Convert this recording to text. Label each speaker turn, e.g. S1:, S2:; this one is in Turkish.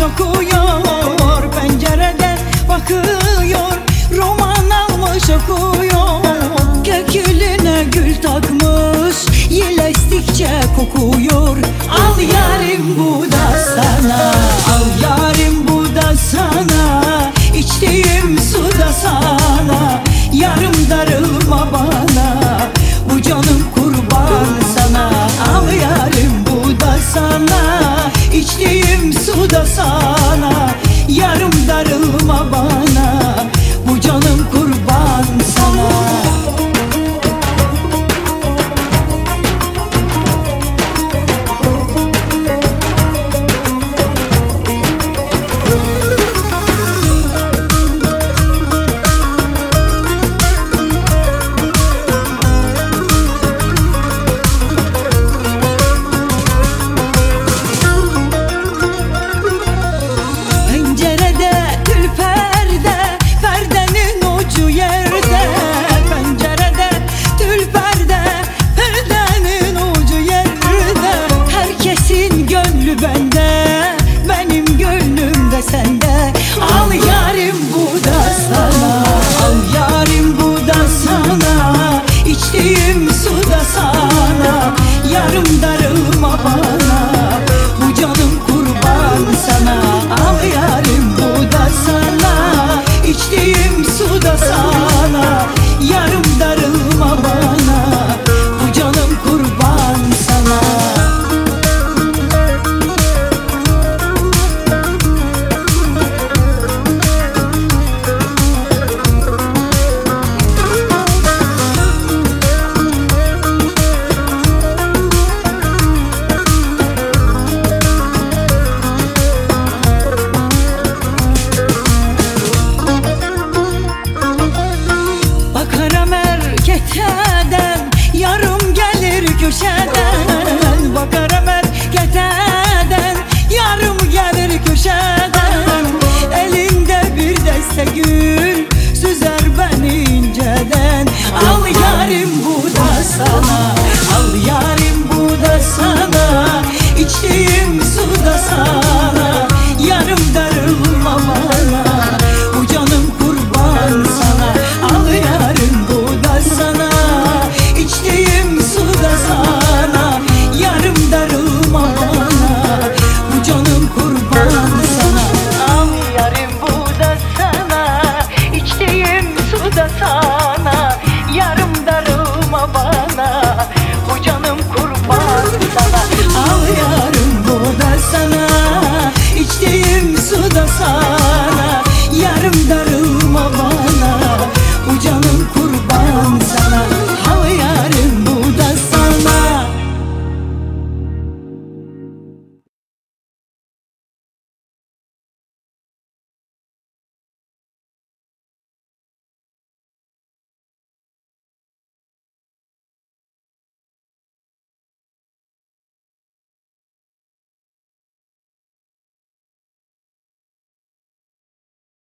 S1: okuyor, pencereden bakıyor, roman almış okuyor. Kökülüne gül takmış, yel estikçe kokuyor. Al yarim bu da sana, al yarim bu da sana, içtiğim su da sana. Yarım darılma bana, bu canım kurban sana. Al yarim bu da sana, içtiğim su da sana. Yarım darılma bana, bu canım kurban sana. Bende, benim gönlüm de sende. Al yarim bu da sana, al yarim bu da sana, içtiğim su da sana. Yarım darılma bana, bu canım kurban sana. Al yarim bu da sana, içtiğim su da sana. Yarım darılma bana, bu canım kurban sana. Yarım gelir köşeden, bakarım erkekten. Yarım gelir köşeden, elinde bir deste gül, süzer beni inceden. Al yarim bu da sana, al yarim bu da sana, içtiğim su da sana.